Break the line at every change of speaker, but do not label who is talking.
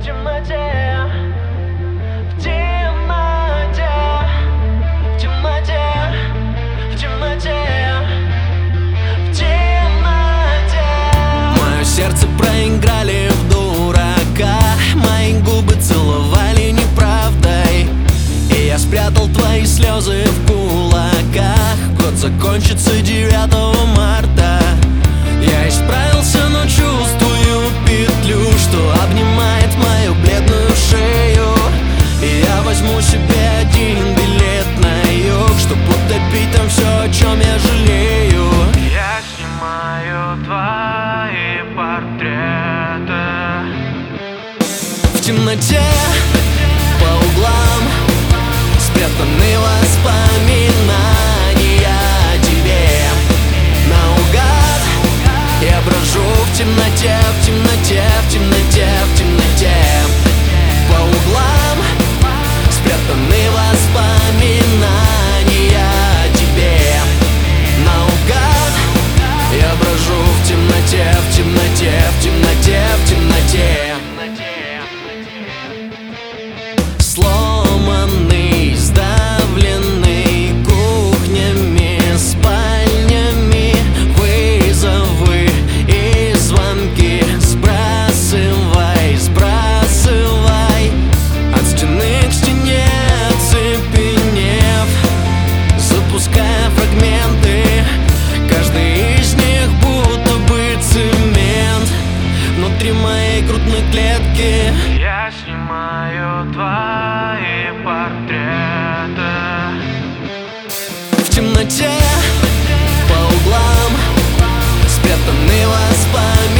темноте, в темноте, в темноте, в темноте, в темноте.
Мое сердце проиграли в дурака, мои губы целовали неправдой, и я спрятал твои слезы в кулаках. Год закончится 9 марта. Я исправился, но чувствую петлю, что обнимает мою бледную шею. И я возьму себе один билет на юг, чтоб утопить там все, о чем я жалею.
Я снимаю твои портреты
В темноте, по углам спрятаны воспоминания о тебе. Наугад я брожу в темноте, в темноте, в темноте, в темноте. По углам спрятаны воспоминания о тебе. Наугад я брожу в темноте, в темноте, в темноте, в темноте. Сломанный, сдавленный кухнями, спальнями, вызовы и звонки. Сбрасывай, сбрасывай, от стены к стене оцепенев, запуская фрагменты. Каждый из них будто бы цемент внутри моей грудной клетки.
Я снимаю твои портреты
В темноте, по углам спрятаны воспоминания